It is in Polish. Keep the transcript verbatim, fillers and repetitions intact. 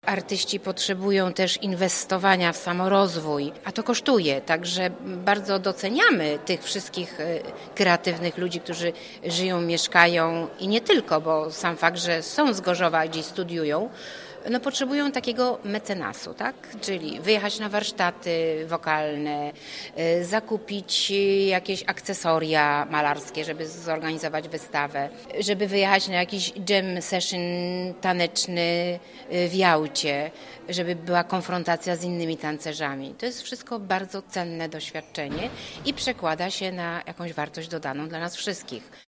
Artyści potrzebują też inwestowania w samorozwój, a to kosztuje, także bardzo doceniamy tych wszystkich kreatywnych ludzi, którzy żyją, mieszkają i nie tylko, bo sam fakt, że są z Gorzowa, gdzieś studiują, no potrzebują takiego mecenasu, tak? Czyli wyjechać na warsztaty wokalne, zakupić jakieś akcesoria malarskie, żeby zorganizować wystawę, żeby wyjechać na jakiś jam session taneczny w Jałcie, żeby była konfrontacja z innymi tancerzami. To jest wszystko bardzo cenne doświadczenie i przekłada się na jakąś wartość dodaną dla nas wszystkich.